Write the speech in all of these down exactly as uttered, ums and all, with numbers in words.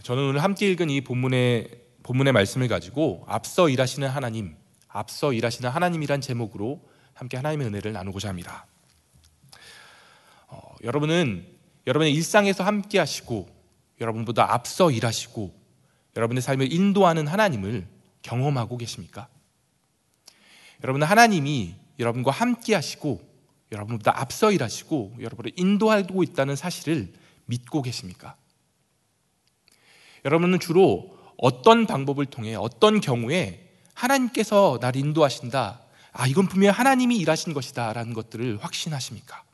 저는 오늘 함께 읽은 이 본문의, 본문의 말씀을 가지고 앞서 일하시는 하나님, 앞서 일하시는 하나님이란 제목으로 함께 하나님의 은혜를 나누고자 합니다. 어, 여러분은 여러분의 일상에서 함께 하시고 여러분보다 앞서 일하시고 여러분의 삶을 인도하는 하나님을 경험하고 계십니까? 여러분은 하나님이 여러분과 함께 하시고 여러분보다 앞서 일하시고 여러분을 인도하고 있다는 사실을 믿고 계십니까? 여러분은 주로 어떤 방법을 통해 어떤 경우에 하나님께서 나를 인도하신다, 아 이건 분명히 하나님이 일하신 것이다 라는 것들을 확신하십니까?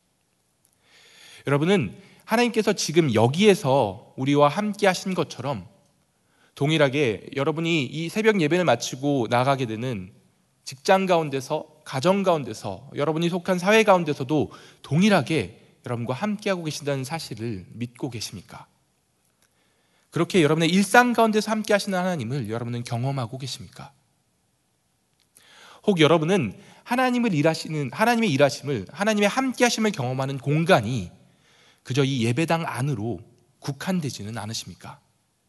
여러분은 하나님께서 지금 여기에서 우리와 함께 하신 것처럼 동일하게 여러분이 이 새벽 예배를 마치고 나가게 되는 직장 가운데서, 가정 가운데서, 여러분이 속한 사회 가운데서도 동일하게 여러분과 함께하고 계신다는 사실을 믿고 계십니까? 그렇게 여러분의 일상 가운데서 함께 하시는 하나님을 여러분은 경험하고 계십니까? 혹 여러분은 하나님을 일하시는, 하나님의 일하심을, 하나님의 함께 하심을 경험하는 공간이 그저 이 예배당 안으로 국한되지는 않으십니까?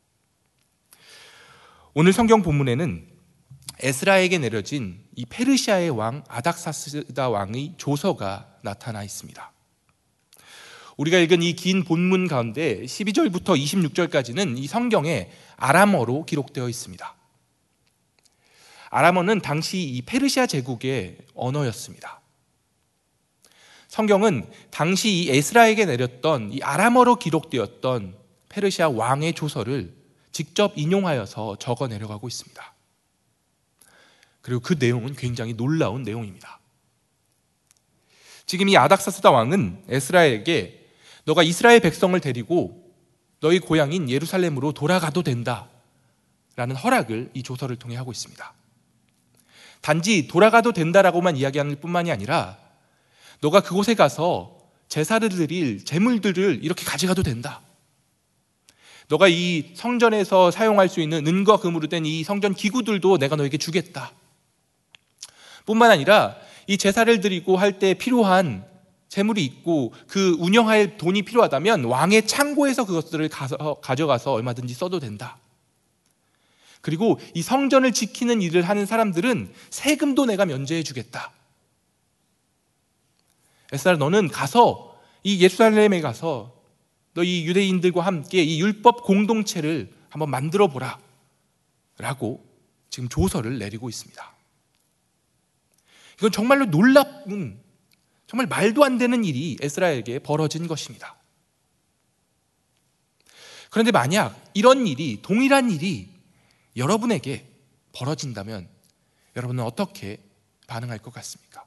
오늘 성경 본문에는 에스라에게 내려진 이 페르시아의 왕 아닥사스다 왕의 조서가 나타나 있습니다. 우리가 읽은 이 긴 본문 가운데 십이 절부터 이십육 절까지는 이 성경에 아람어로 기록되어 있습니다. 아람어는 당시 이 페르시아 제국의 언어였습니다. 성경은 당시 이 에스라에게 내렸던 이 아람어로 기록되었던 페르시아 왕의 조서를 직접 인용하여서 적어 내려가고 있습니다. 그리고 그 내용은 굉장히 놀라운 내용입니다. 지금 이 아닥사스다 왕은 에스라에게 너가 이스라엘 백성을 데리고 너희 고향인 예루살렘으로 돌아가도 된다 라는 허락을 이 조서를 통해 하고 있습니다. 단지 돌아가도 된다라고만 이야기하는 뿐만이 아니라 너가 그곳에 가서 제사를 드릴 제물들을 이렇게 가져가도 된다. 너가 이 성전에서 사용할 수 있는 은과 금으로 된 이 성전 기구들도 내가 너에게 주겠다. 뿐만 아니라 이 제사를 드리고 할 때 필요한 재물이 있고 그 운영할 돈이 필요하다면 왕의 창고에서 그것들을 가서, 가져가서 얼마든지 써도 된다. 그리고 이 성전을 지키는 일을 하는 사람들은 세금도 내가 면제해 주겠다. 에스라 너는 가서 이 예루살렘에 가서 너희 유대인들과 함께 이 율법 공동체를 한번 만들어 보라 라고 지금 조서를 내리고 있습니다. 이건 정말로 놀라운, 정말 말도 안 되는 일이 에스라에게 벌어진 것입니다. 그런데 만약 이런 일이, 동일한 일이 여러분에게 벌어진다면 여러분은 어떻게 반응할 것 같습니까?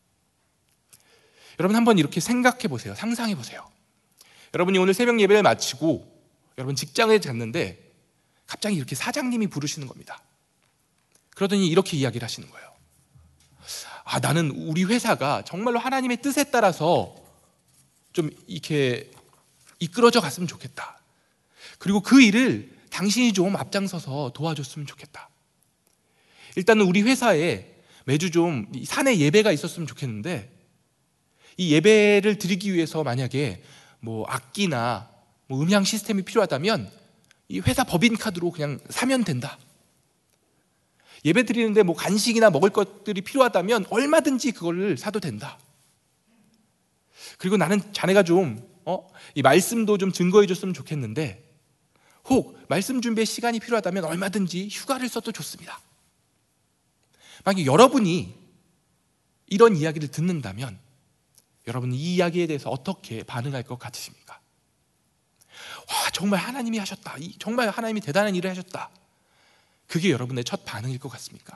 여러분 한번 이렇게 생각해 보세요. 상상해 보세요. 여러분이 오늘 새벽 예배를 마치고 여러분 직장에 갔는데 갑자기 이렇게 사장님이 부르시는 겁니다. 그러더니 이렇게 이야기를 하시는 거예요. 아, 나는 우리 회사가 정말로 하나님의 뜻에 따라서 좀 이렇게 이끌어져 갔으면 좋겠다. 그리고 그 일을 당신이 좀 앞장서서 도와줬으면 좋겠다. 일단은 우리 회사에 매주 좀 사내 예배가 있었으면 좋겠는데 이 예배를 드리기 위해서 만약에 뭐 악기나 뭐 음향 시스템이 필요하다면 이 회사 법인카드로 그냥 사면 된다. 예배 드리는데 뭐 간식이나 먹을 것들이 필요하다면 얼마든지 그걸 사도 된다. 그리고 나는 자네가 좀 어? 이 말씀도 좀 증거해 줬으면 좋겠는데 혹 말씀 준비에 시간이 필요하다면 얼마든지 휴가를 써도 좋습니다. 만약 여러분이 이런 이야기를 듣는다면 여러분은 이 이야기에 대해서 어떻게 반응할 것 같으십니까? 와, 정말 하나님이 하셨다. 정말 하나님이 대단한 일을 하셨다. 그게 여러분의 첫 반응일 것 같습니까?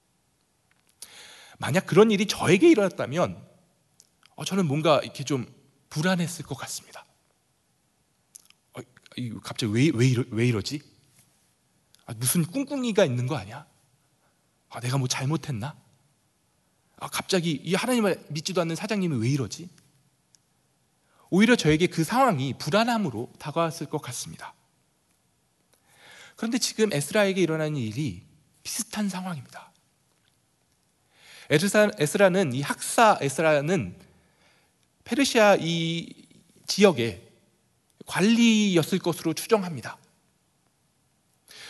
만약 그런 일이 저에게 일어났다면 어, 저는 뭔가 이렇게 좀 불안했을 것 같습니다. 어, 갑자기 왜, 왜, 이러, 왜 이러지? 아, 무슨 꿍꿍이가 있는 거 아니야? 아, 내가 뭐 잘못했나? 아, 갑자기 이 하나님을 믿지도 않는 사장님이 왜 이러지? 오히려 저에게 그 상황이 불안함으로 다가왔을 것 같습니다. 그런데 지금 에스라에게 일어나는 일이 비슷한 상황입니다. 에스라, 에스라는 이 학사 에스라는 페르시아 이 지역의 관리였을 것으로 추정합니다.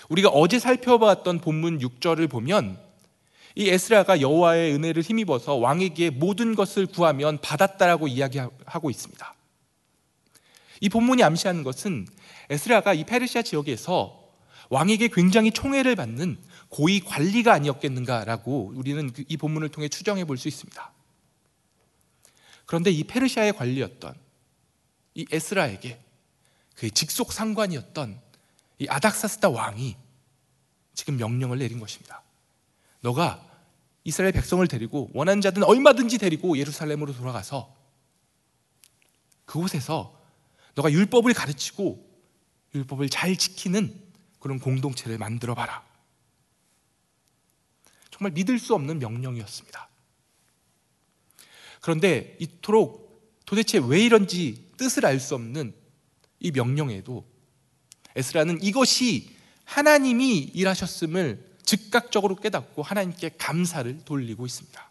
우리가 어제 살펴봤던 본문 육 절을 보면 이 에스라가 여호와의 은혜를 힘입어서 왕에게 모든 것을 구하면 받았다라고 이야기하고 있습니다. 이 본문이 암시하는 것은 에스라가 이 페르시아 지역에서 왕에게 굉장히 총애를 받는 고위 관리가 아니었겠는가라고 우리는 이 본문을 통해 추정해 볼 수 있습니다. 그런데 이 페르시아의 관리였던 이 에스라에게 그의 직속 상관이었던 이 아닥사스다 왕이 지금 명령을 내린 것입니다. 너가 이스라엘 백성을 데리고 원하는 자든 얼마든지 데리고 예루살렘으로 돌아가서 그곳에서 너가 율법을 가르치고 율법을 잘 지키는 그런 공동체를 만들어 봐라. 정말 믿을 수 없는 명령이었습니다. 그런데 이토록 도대체 왜 이런지 뜻을 알 수 없는 이 명령에도 에스라는 이것이 하나님이 일하셨음을 즉각적으로 깨닫고 하나님께 감사를 돌리고 있습니다.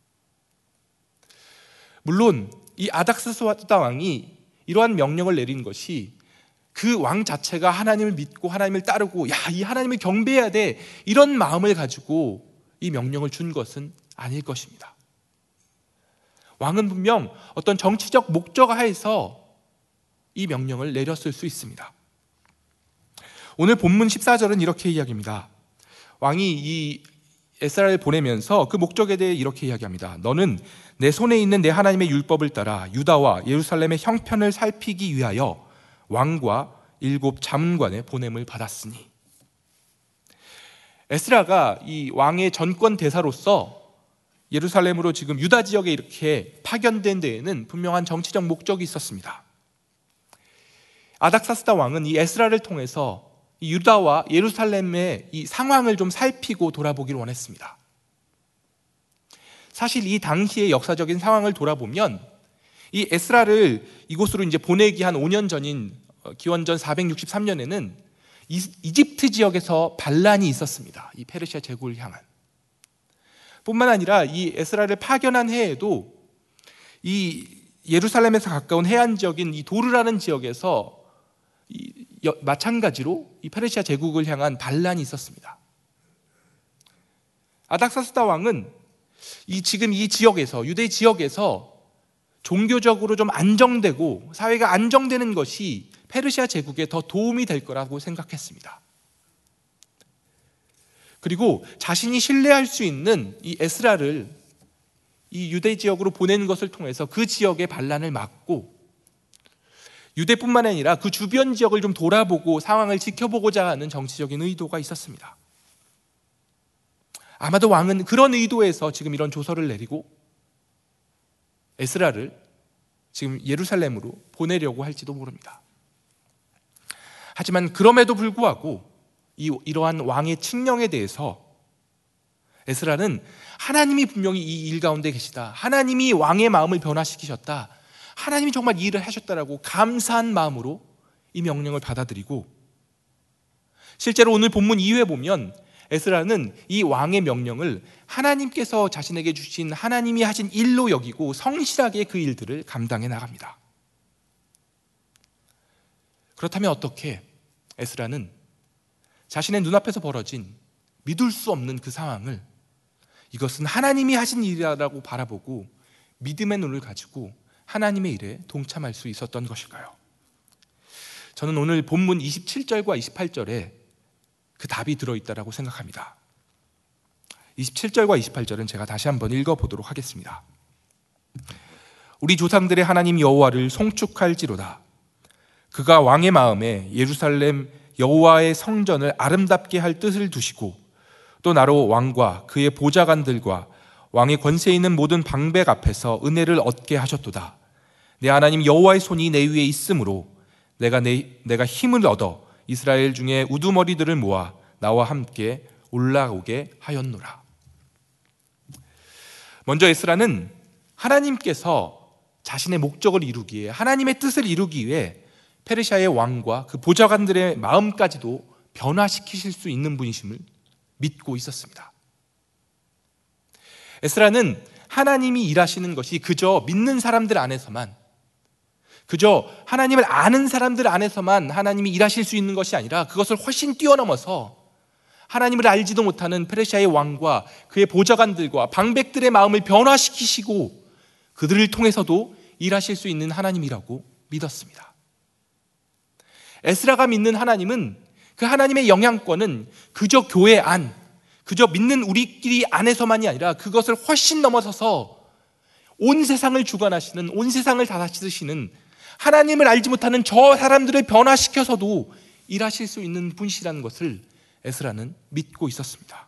물론 이 아닥사스다 왕이 이러한 명령을 내린 것이 그 왕 자체가 하나님을 믿고 하나님을 따르고 야, 이 하나님을 경배해야 돼 이런 마음을 가지고 이 명령을 준 것은 아닐 것입니다. 왕은 분명 어떤 정치적 목적 하에서 이 명령을 내렸을 수 있습니다. 오늘 본문 십사 절은 이렇게 이야기합니다. 왕이 이 에스라를 보내면서 그 목적에 대해 이렇게 이야기합니다. 너는 내 손에 있는 내 하나님의 율법을 따라 유다와 예루살렘의 형편을 살피기 위하여 왕과 일곱 자문관의 보냄을 받았으니. 에스라가 이 왕의 전권 대사로서 예루살렘으로 지금 유다 지역에 이렇게 파견된 데에는 분명한 정치적 목적이 있었습니다. 아닥사스다 왕은 이 에스라를 통해서 이 유다와 예루살렘의 이 상황을 좀 살피고 돌아보기를 원했습니다. 사실 이 당시의 역사적인 상황을 돌아보면 이 에스라를 이곳으로 이제 보내기 한 오 년 전인 기원전 사백육십삼 년에는 이집트 지역에서 반란이 있었습니다. 이 페르시아 제국을 향한. 뿐만 아니라 이 에스라를 파견한 해에도 이 예루살렘에서 가까운 해안 지역인 이 도르라는 지역에서 이 마찬가지로 이 페르시아 제국을 향한 반란이 있었습니다. 아닥사스다 왕은 이 지금 이 지역에서 유대 지역에서 종교적으로 좀 안정되고 사회가 안정되는 것이 페르시아 제국에 더 도움이 될 거라고 생각했습니다. 그리고 자신이 신뢰할 수 있는 이 에스라를 이 유대 지역으로 보내는 것을 통해서 그 지역의 반란을 막고 유대뿐만 아니라 그 주변 지역을 좀 돌아보고 상황을 지켜보고자 하는 정치적인 의도가 있었습니다. 아마도 왕은 그런 의도에서 지금 이런 조서를 내리고 에스라를 지금 예루살렘으로 보내려고 할지도 모릅니다. 하지만 그럼에도 불구하고 이, 이러한 왕의 칙령에 대해서 에스라는 하나님이 분명히 이 일 가운데 계시다, 하나님이 왕의 마음을 변화시키셨다, 하나님이 정말 이 일을 하셨다라고 감사한 마음으로 이 명령을 받아들이고, 실제로 오늘 본문 이후에 보면 에스라는 이 왕의 명령을 하나님께서 자신에게 주신 하나님이 하신 일로 여기고 성실하게 그 일들을 감당해 나갑니다. 그렇다면 어떻게 에스라는 자신의 눈앞에서 벌어진 믿을 수 없는 그 상황을 이것은 하나님이 하신 일이라고 바라보고 믿음의 눈을 가지고 하나님의 일에 동참할 수 있었던 것일까요? 저는 오늘 본문 이십칠 절과 이십팔 절에 그 답이 들어있다고 생각합니다. 이십칠 절과 이십팔 절은 제가 다시 한번 읽어보도록 하겠습니다. 우리 조상들의 하나님 여호와를 송축할지로다. 그가 왕의 마음에 예루살렘 여호와의 성전을 아름답게 할 뜻을 두시고 또 나로 왕과 그의 보좌관들과 왕의 권세 있는 모든 방백 앞에서 은혜를 얻게 하셨도다. 내 하나님 여호와의 손이 내 위에 있으므로 내가 내, 내가 힘을 얻어 이스라엘 중에 우두머리들을 모아 나와 함께 올라오게 하였노라. 먼저 에스라는 하나님께서 자신의 목적을 이루기 위해, 하나님의 뜻을 이루기 위해 페르시아의 왕과 그 보좌관들의 마음까지도 변화시키실 수 있는 분이심을 믿고 있었습니다. 에스라는 하나님이 일하시는 것이 그저 믿는 사람들 안에서만, 그저 하나님을 아는 사람들 안에서만 하나님이 일하실 수 있는 것이 아니라 그것을 훨씬 뛰어넘어서 하나님을 알지도 못하는 페르시아의 왕과 그의 보좌관들과 방백들의 마음을 변화시키시고 그들을 통해서도 일하실 수 있는 하나님이라고 믿었습니다. 에스라가 믿는 하나님은, 그 하나님의 영향권은 그저 교회 안, 그저 믿는 우리끼리 안에서만이 아니라 그것을 훨씬 넘어서서 온 세상을 주관하시는, 온 세상을 다스리시는, 하나님을 알지 못하는 저 사람들을 변화시켜서도 일하실 수 있는 분이시라는 것을 에스라는 믿고 있었습니다.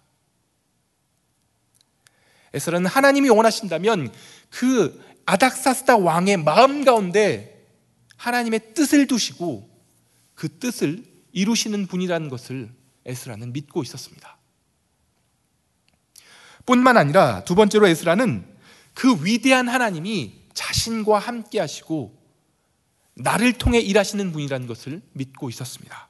에스라는 하나님이 원하신다면 그 아닥사스다 왕의 마음 가운데 하나님의 뜻을 두시고 그 뜻을 이루시는 분이라는 것을 에스라는 믿고 있었습니다. 뿐만 아니라 두 번째로 에스라는 그 위대한 하나님이 자신과 함께 하시고 나를 통해 일하시는 분이라는 것을 믿고 있었습니다.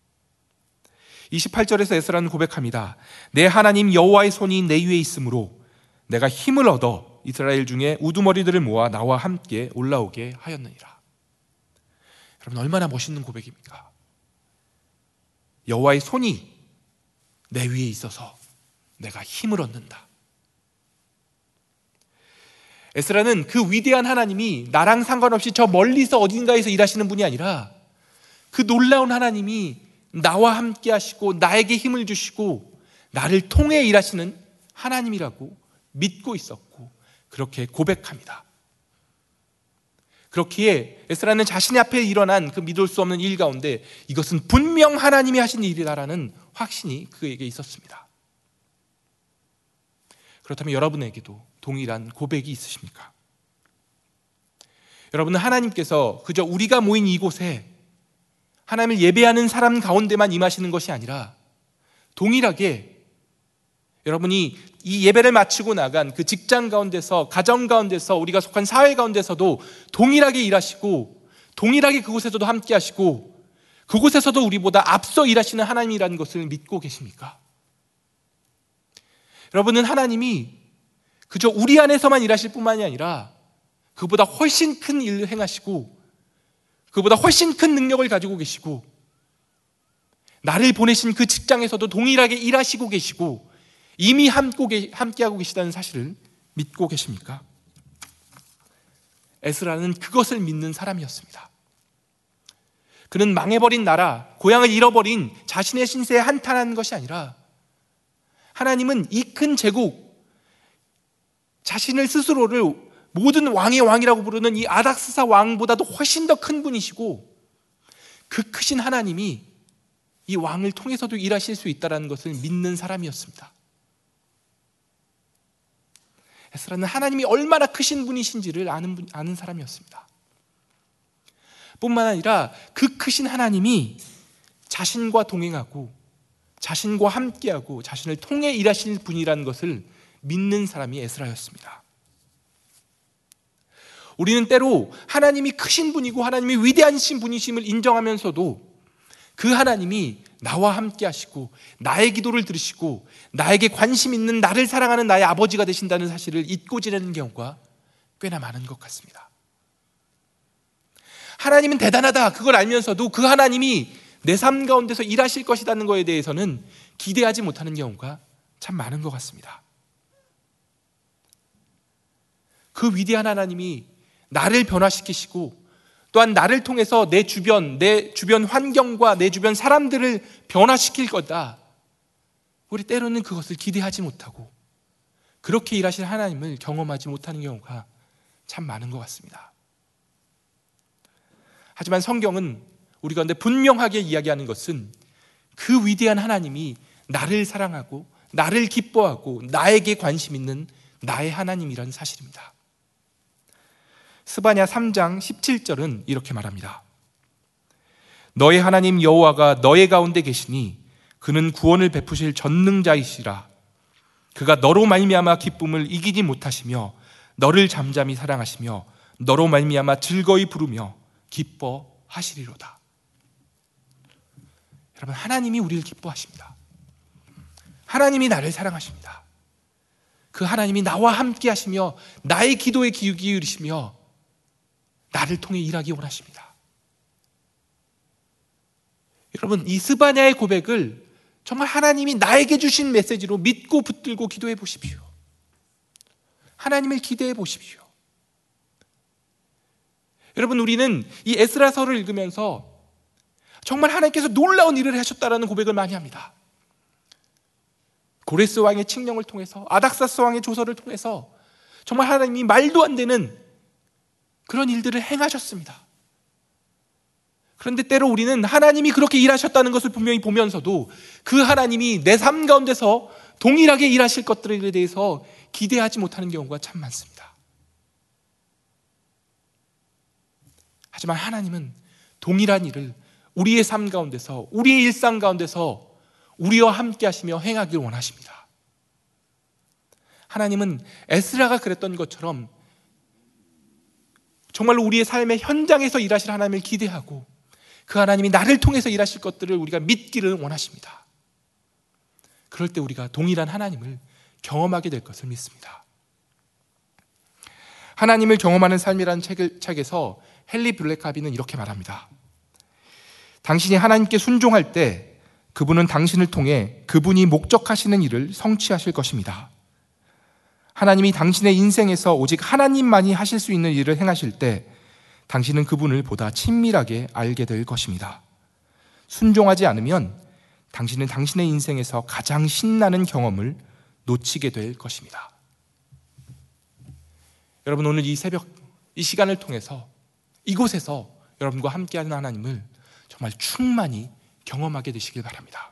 이십팔 절에서 에스라는 고백합니다. 내 하나님 여호와의 손이 내 위에 있으므로 내가 힘을 얻어 이스라엘 중에 우두머리들을 모아 나와 함께 올라오게 하였느니라. 여러분, 얼마나 멋있는 고백입니까? 여호와의 손이 내 위에 있어서 내가 힘을 얻는다. 에스라는 그 위대한 하나님이 나랑 상관없이 저 멀리서 어딘가에서 일하시는 분이 아니라 그 놀라운 하나님이 나와 함께 하시고 나에게 힘을 주시고 나를 통해 일하시는 하나님이라고 믿고 있었고 그렇게 고백합니다. 그렇기에 에스라는 자신의 앞에 일어난 그 믿을 수 없는 일 가운데 이것은 분명 하나님이 하신 일이라는 확신이 그에게 있었습니다. 그렇다면 여러분에게도 동일한 고백이 있으십니까? 여러분은 하나님께서 그저 우리가 모인 이곳에 하나님을 예배하는 사람 가운데만 임하시는 것이 아니라 동일하게 여러분이 이 예배를 마치고 나간 그 직장 가운데서, 가정 가운데서, 우리가 속한 사회 가운데서도 동일하게 일하시고 동일하게 그곳에서도 함께 하시고 그곳에서도 우리보다 앞서 일하시는 하나님이라는 것을 믿고 계십니까? 여러분은 하나님이 그저 우리 안에서만 일하실 뿐만이 아니라 그보다 훨씬 큰 일을 행하시고 그보다 훨씬 큰 능력을 가지고 계시고 나를 보내신 그 직장에서도 동일하게 일하시고 계시고 이미 함께하고 계시다는 사실을 믿고 계십니까? 에스라는 그것을 믿는 사람이었습니다. 그는 망해버린 나라, 고향을 잃어버린 자신의 신세에 한탄하는 것이 아니라 하나님은 이 큰 제국, 자신을 스스로를 모든 왕의 왕이라고 부르는 이 아닥스사 왕보다도 훨씬 더 큰 분이시고 그 크신 하나님이 이 왕을 통해서도 일하실 수 있다는 것을 믿는 사람이었습니다. 에스라는 하나님이 얼마나 크신 분이신지를 아는, 분, 아는 사람이었습니다. 뿐만 아니라 그 크신 하나님이 자신과 동행하고 자신과 함께하고 자신을 통해 일하실 분이라는 것을 믿는 사람이 에스라였습니다. 우리는 때로 하나님이 크신 분이고 하나님이 위대하신 분이심을 인정하면서도 그 하나님이 나와 함께 하시고 나의 기도를 들으시고 나에게 관심 있는 나를 사랑하는 나의 아버지가 되신다는 사실을 잊고 지내는 경우가 꽤나 많은 것 같습니다. 하나님은 대단하다 그걸 알면서도 그 하나님이 내 삶 가운데서 일하실 것이라는 것에 대해서는 기대하지 못하는 경우가 참 많은 것 같습니다. 그 위대한 하나님이 나를 변화시키시고 또한 나를 통해서 내 주변, 내 주변 환경과 내 주변 사람들을 변화시킬 거다. 우리 때로는 그것을 기대하지 못하고 그렇게 일하실 하나님을 경험하지 못하는 경우가 참 많은 것 같습니다. 하지만 성경은 우리 가운데 분명하게 이야기하는 것은 그 위대한 하나님이 나를 사랑하고 나를 기뻐하고 나에게 관심 있는 나의 하나님이라는 사실입니다. 스바냐 삼 장 십칠 절은 이렇게 말합니다. 너의 하나님 여호와가 너의 가운데 계시니 그는 구원을 베푸실 전능자이시라. 그가 너로 말미암아 기쁨을 이기지 못하시며 너를 잠잠히 사랑하시며 너로 말미암아 즐거이 부르며 기뻐하시리로다. 여러분, 하나님이 우리를 기뻐하십니다. 하나님이 나를 사랑하십니다. 그 하나님이 나와 함께 하시며 나의 기도에 귀 기울이시며 나를 통해 일하기 원하십니다. 여러분, 이 스바냐의 고백을 정말 하나님이 나에게 주신 메시지로 믿고 붙들고 기도해 보십시오. 하나님을 기대해 보십시오. 여러분, 우리는 이 에스라서를 읽으면서 정말 하나님께서 놀라운 일을 하셨다라는 고백을 많이 합니다. 고레스 왕의 칙령을 통해서, 아닥사스 왕의 조서를 통해서 정말 하나님이 말도 안 되는 그런 일들을 행하셨습니다. 그런데 때로 우리는 하나님이 그렇게 일하셨다는 것을 분명히 보면서도 그 하나님이 내 삶 가운데서 동일하게 일하실 것들에 대해서 기대하지 못하는 경우가 참 많습니다. 하지만 하나님은 동일한 일을 우리의 삶 가운데서, 우리의 일상 가운데서 우리와 함께 하시며 행하기를 원하십니다. 하나님은 에스라가 그랬던 것처럼 정말로 우리의 삶의 현장에서 일하실 하나님을 기대하고 그 하나님이 나를 통해서 일하실 것들을 우리가 믿기를 원하십니다. 그럴 때 우리가 동일한 하나님을 경험하게 될 것을 믿습니다. 하나님을 경험하는 삶이라는 책을, 책에서 헨리 블랙카비는 이렇게 말합니다. 당신이 하나님께 순종할 때 그분은 당신을 통해 그분이 목적하시는 일을 성취하실 것입니다. 하나님이 당신의 인생에서 오직 하나님만이 하실 수 있는 일을 행하실 때 당신은 그분을 보다 친밀하게 알게 될 것입니다. 순종하지 않으면 당신은 당신의 인생에서 가장 신나는 경험을 놓치게 될 것입니다. 여러분, 오늘 이 새벽, 이 시간을 통해서 이곳에서 여러분과 함께하는 하나님을 정말 충만히 경험하게 되시길 바랍니다.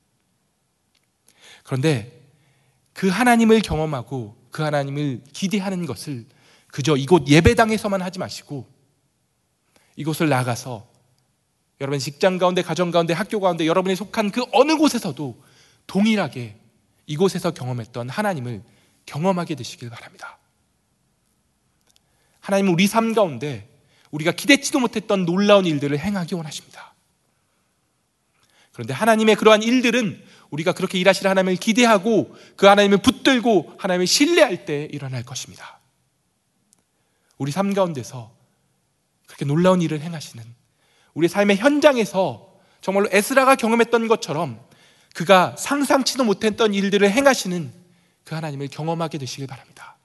그런데 그 하나님을 경험하고 그 하나님을 기대하는 것을 그저 이곳 예배당에서만 하지 마시고 이곳을 나가서 여러분 직장 가운데, 가정 가운데, 학교 가운데, 여러분이 속한 그 어느 곳에서도 동일하게 이곳에서 경험했던 하나님을 경험하게 되시길 바랍니다. 하나님은 우리 삶 가운데 우리가 기대치도 못했던 놀라운 일들을 행하기 원하십니다. 그런데 하나님의 그러한 일들은 우리가 그렇게 일하실 하나님을 기대하고 그 하나님을 붙들고 하나님을 신뢰할 때 일어날 것입니다. 우리 삶 가운데서 그렇게 놀라운 일을 행하시는 우리 삶의 현장에서 정말로 에스라가 경험했던 것처럼 그가 상상치도 못했던 일들을 행하시는 그 하나님을 경험하게 되시길 바랍니다.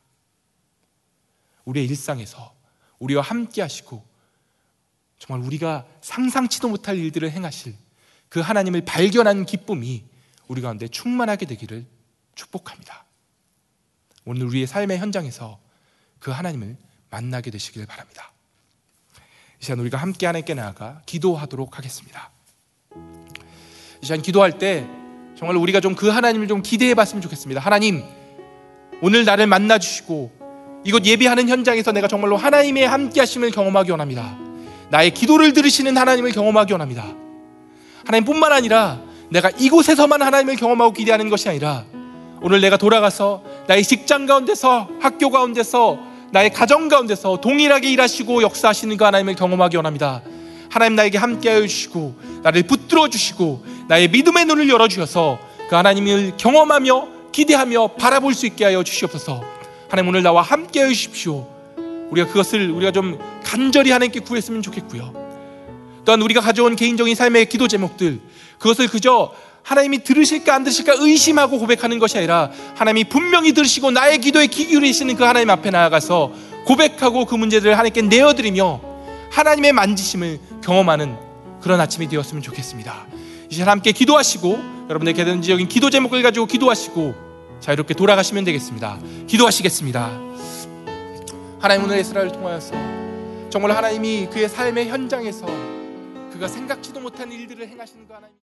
우리의 일상에서 우리와 함께 하시고 정말 우리가 상상치도 못할 일들을 행하실 그 하나님을 발견하는 기쁨이 우리 가운데 충만하게 되기를 축복합니다. 오늘 우리의 삶의 현장에서 그 하나님을 만나게 되시길 바랍니다. 이 시간 우리가 함께 하나님께 나아가 기도하도록 하겠습니다. 이 시간 기도할 때 정말 우리가 좀 그 하나님을 좀 기대해 봤으면 좋겠습니다. 하나님, 오늘 나를 만나 주시고 이곳 예배하는 현장에서 내가 정말로 하나님의 함께 하심을 경험하기 원합니다. 나의 기도를 들으시는 하나님을 경험하기 원합니다. 하나님뿐만 아니라 내가 이곳에서만 하나님을 경험하고 기대하는 것이 아니라 오늘 내가 돌아가서 나의 직장 가운데서, 학교 가운데서, 나의 가정 가운데서 동일하게 일하시고 역사하시는 그 하나님을 경험하기 원합니다. 하나님 나에게 함께하여 주시고 나를 붙들어 주시고 나의 믿음의 눈을 열어주셔서 그 하나님을 경험하며 기대하며 바라볼 수 있게 하여 주시옵소서. 하나님, 오늘 나와 함께하여 주십시오. 우리가 그것을 우리가 좀 간절히 하나님께 구했으면 좋겠고요. 또한 우리가 가져온 개인적인 삶의 기도 제목들, 그것을 그저 하나님이 들으실까 안 들으실까 의심하고 고백하는 것이 아니라 하나님이 분명히 들으시고 나의 기도에 귀 기울이시는 그 하나님 앞에 나아가서 고백하고 그 문제들을 하나님께 내어드리며 하나님의 만지심을 경험하는 그런 아침이 되었으면 좋겠습니다. 이 시간 함께 기도하시고 여러분의 개인적인 기도 제목을 가지고 기도하시고 자유롭게 돌아가시면 되겠습니다. 기도하시겠습니다. 하나님, 오늘 에스라를 통하여서 정말 하나님이 그의 삶의 현장에서 그가 생각지도 못한 일들을 행하시는 그 하나님